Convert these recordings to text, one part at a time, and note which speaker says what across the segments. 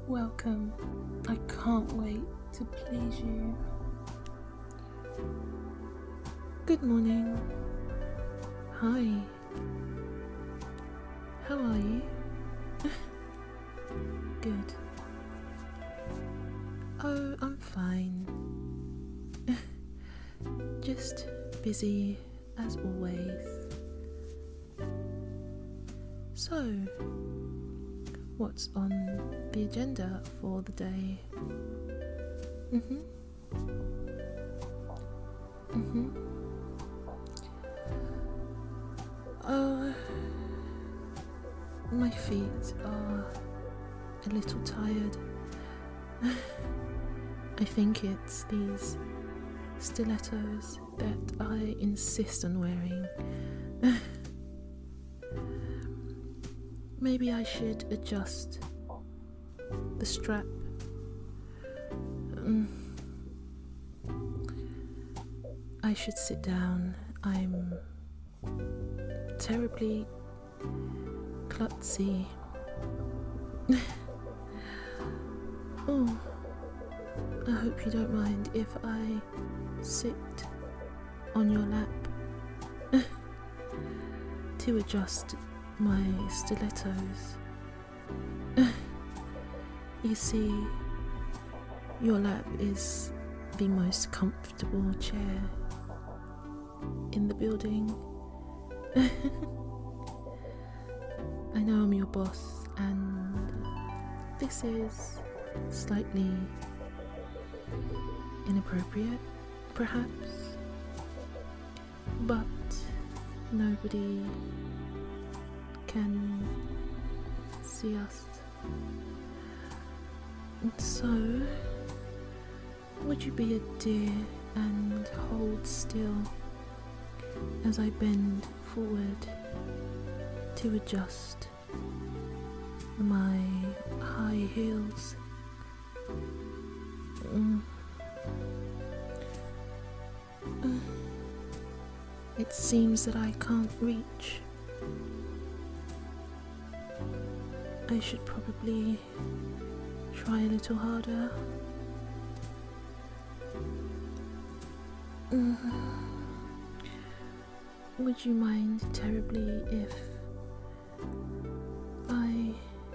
Speaker 1: Welcome. I can't wait to please you. Good morning. Hi. How are you? Good. Oh, I'm fine. Just busy as always. So, what's on the agenda for the day? Oh, my feet are a little tired. I think it's these stilettos that I insist on wearing. Maybe I should adjust the strap. I should sit down. I'm terribly klutzy. Oh, I hope you don't mind if I sit on your lap to adjust my stilettos. You see, your lap is the most comfortable chair in the building. I know I'm your boss, and this is slightly inappropriate, perhaps, but nobody can see us. And so, would you be a dear and hold still as I bend forward to adjust my high heels? It seems that I can't reach. I should probably try a little harder. Would you mind terribly if I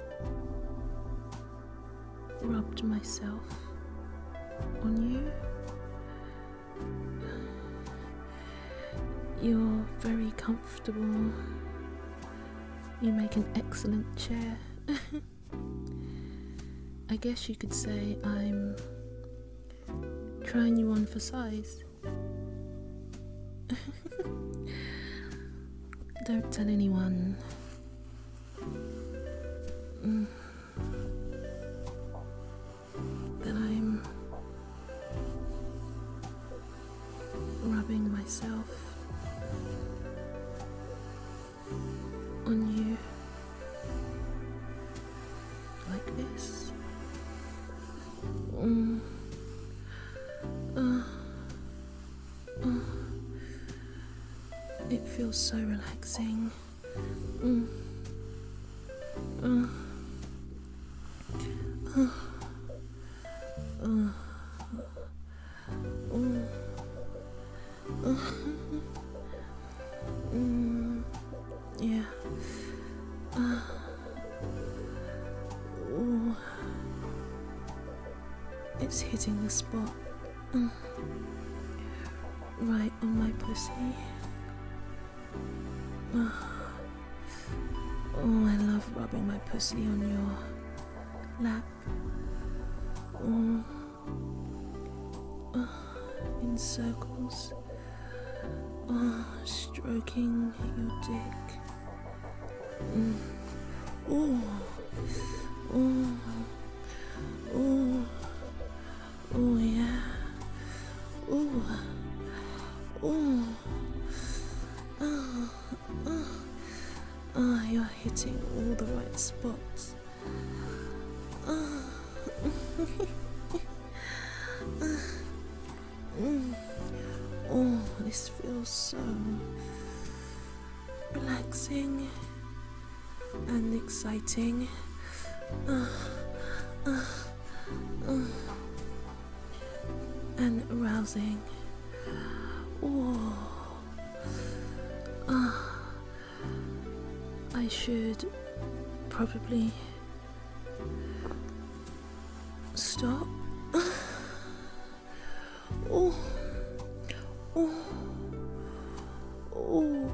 Speaker 1: rubbed myself on you? You're very comfortable. You make an excellent chair. I guess you could say I'm trying you on for size. Don't tell anyone. That I'm rubbing myself on you like this. It feels so relaxing. Yeah. It's hitting the spot. Right on my pussy. Oh, I love rubbing my pussy on your lap. In circles. Stroking your dick. Oh yeah. You're hitting all the right spots. Oh, this feels so relaxing and exciting. and arousing. Oh, I should probably stop. Oh, oh, oh.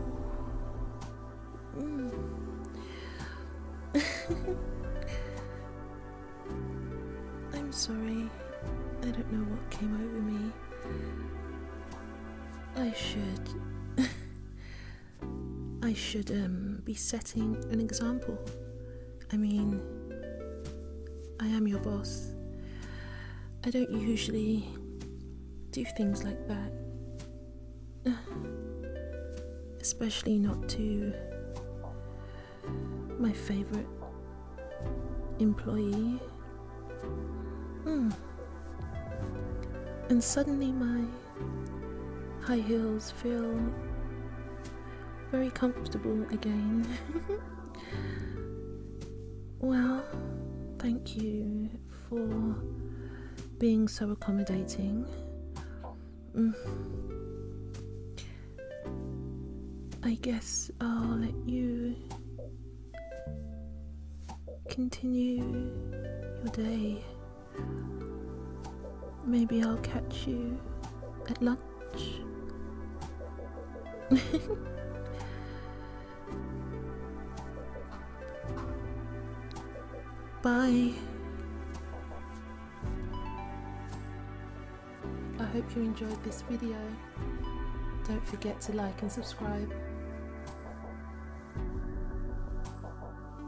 Speaker 1: I'm sorry. I don't know what came over me. I should be setting an example. I mean, I am your boss. I don't usually do things like that. Especially not to my favorite employee. And suddenly my high heels feel very comfortable again. Well, thank you for being so accommodating. I guess I'll let you continue your day. Maybe I'll catch you at lunch. Bye. I hope you enjoyed this video. Don't forget to like and subscribe.